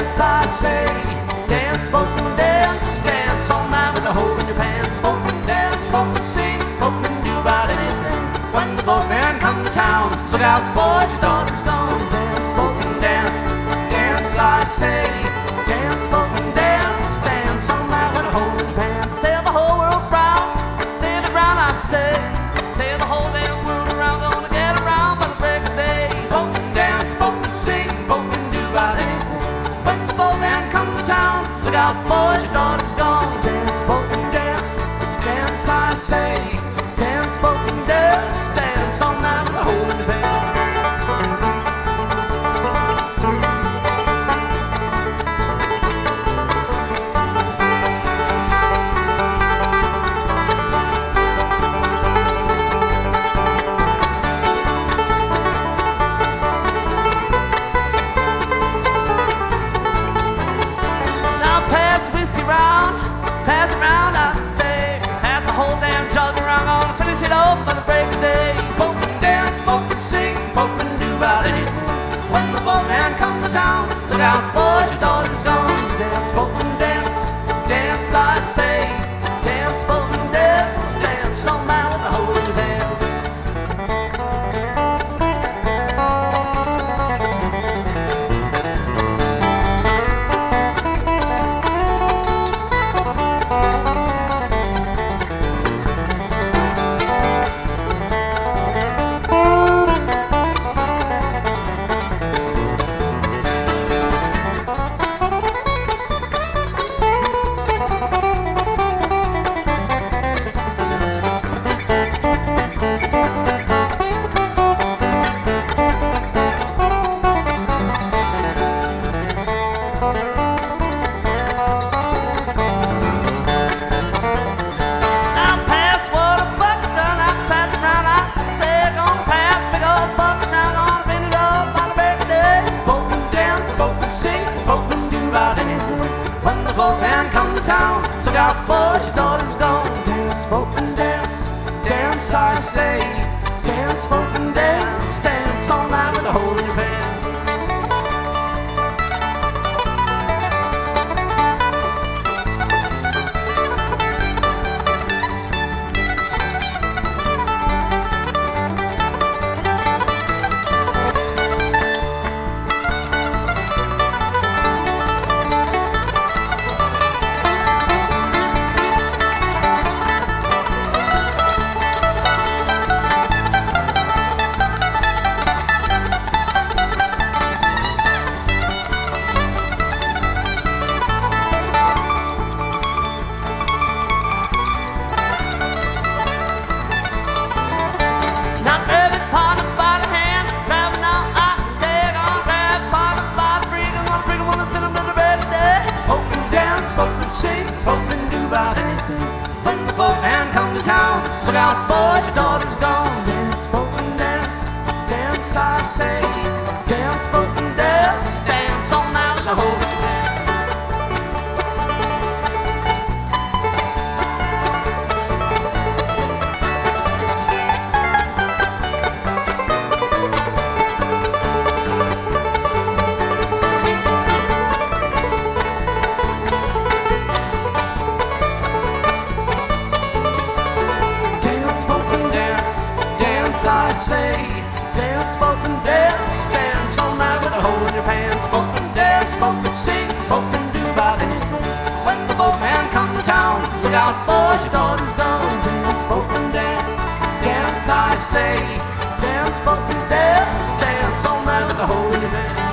dance, I say. Dance, folk and dance, dance all night with a hole in your pants. Folk and dance, folk and sing, folk and do about anything. When the boatman come to town, look out boys, your daughter's gone. Dance, folk and dance, dance, I say. Dance, folk and dance, dance all night with a hole in your pants. Sail the whole world round, sail it round, I say. Sail the whole damn world around, gonna get around by the break of day. Folk and dance, folk and sing, folk and do about anything. When the boatman come to town, look out boys, your daughter's gone. Dance, folk and dance, dance, I say. Dance, folk and dance, dance all night with a hole in your pants. Pass it round, I say. Pass the whole damn jug around, gonna finish it off by the break of day. Folk and dance, folk and sing, folk and do about anything. When the boatman come to town, look out boys, your daughter's gone. Dance, folk and dance, dance, I say. Dance, folk and dance, dance all night with the whole of your pants. Boatman come to town, look out boys, your daughter's gone. Dance, folk and dance, dance, I say. Dance, folk and dance, dance all night with a hole in your pants. Sing, folk and do about anything. When the boatman come to town, look out boys, your daughter's gone. Dance, folk and dance, dance, I say. Dance, folk and dance, dance all night with the whole of your pants. I say, dance, folk and dance, dance all night with a hole in your pants. Folk and dance, folk and sing, folk and do about anything. When the boatman come to town, look out boys, your daughter's gone. Dance, folk and dance, dance, I say. Dance, folk and dance, dance all night with a hole in your pants.